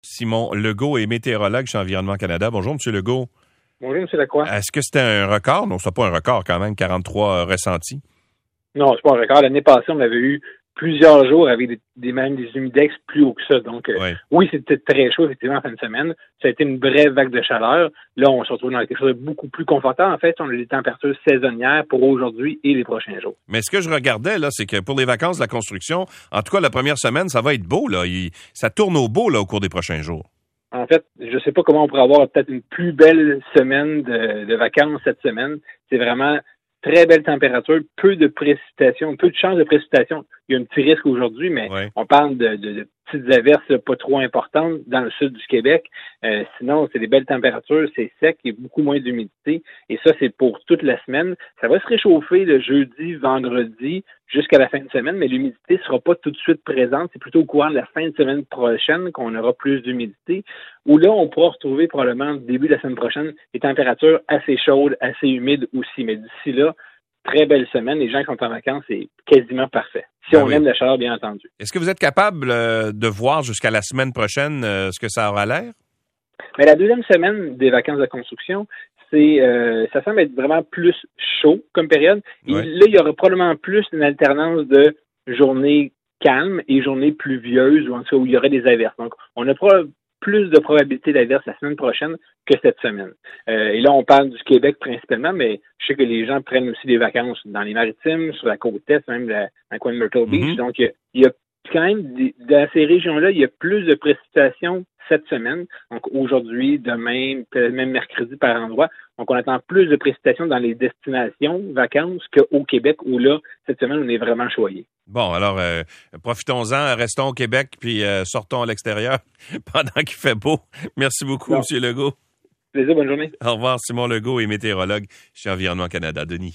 Simon Legault est météorologue chez Environnement Canada. Bonjour, M. Legault. Bonjour, M. Lacroix. Est-ce que c'était un record? Non, c'est pas un record quand même, 43 ressentis. Non, c'est pas un record. L'année passée, on avait eu plusieurs jours avec même des humidex plus haut que ça. Donc, oui, c'était très chaud, effectivement, en fin de semaine. Ça a été une brève vague de chaleur. Là, on se retrouve dans quelque chose de beaucoup plus confortable. En fait, on a des températures saisonnières pour aujourd'hui et les prochains jours. Mais ce que je regardais, là, c'est que pour les vacances de la construction, en tout cas, la première semaine, ça va être beau, là. Ça tourne au beau, là, au cours des prochains jours. En fait, je sais pas comment on pourrait avoir peut-être une plus belle semaine de vacances cette semaine. C'est vraiment très belle température, peu de précipitations, peu de chances de précipitations. Il y a un petit risque aujourd'hui, mais on parle de petites averses pas trop importantes dans le sud du Québec. Sinon, c'est des belles températures, c'est sec, il y a beaucoup moins d'humidité. Et ça, c'est pour toute la semaine. Ça va se réchauffer le jeudi, vendredi, jusqu'à la fin de semaine, mais l'humidité ne sera pas tout de suite présente. C'est plutôt au courant de la fin de semaine prochaine qu'on aura plus d'humidité, où là, on pourra retrouver probablement début de la semaine prochaine des températures assez chaudes, assez humides aussi. Mais d'ici là, très belle semaine. Les gens qui sont en vacances, c'est quasiment parfait. Si on aime la chaleur, bien entendu. Est-ce que vous êtes capable de voir jusqu'à la semaine prochaine ce que ça aura l'air? Mais la deuxième semaine des vacances de construction, ça semble être vraiment plus chaud comme période. Et là, il y aura probablement plus une alternance de journées calmes et journées pluvieuses, ou en tout cas où il y aurait des averses. Donc, on a plus de probabilité d'averses la semaine prochaine que cette semaine. Et là, on parle du Québec principalement, mais je sais que les gens prennent aussi des vacances dans les maritimes, sur la côte est, même dans le coin de Myrtle Beach. Donc, il y a quand même, dans ces régions-là, il y a plus de précipitations cette semaine. Donc, aujourd'hui, demain, peut-être même mercredi par endroit. Donc, on attend plus de précipitations dans les destinations vacances qu'au Québec, où là, cette semaine, on est vraiment choyé. Bon, alors, profitons-en, restons au Québec, puis sortons à l'extérieur pendant qu'il fait beau. Merci beaucoup, M. Legault. Plaisir, bonne journée. Au revoir, Simon Legault est météorologue chez Environnement Canada. Denis.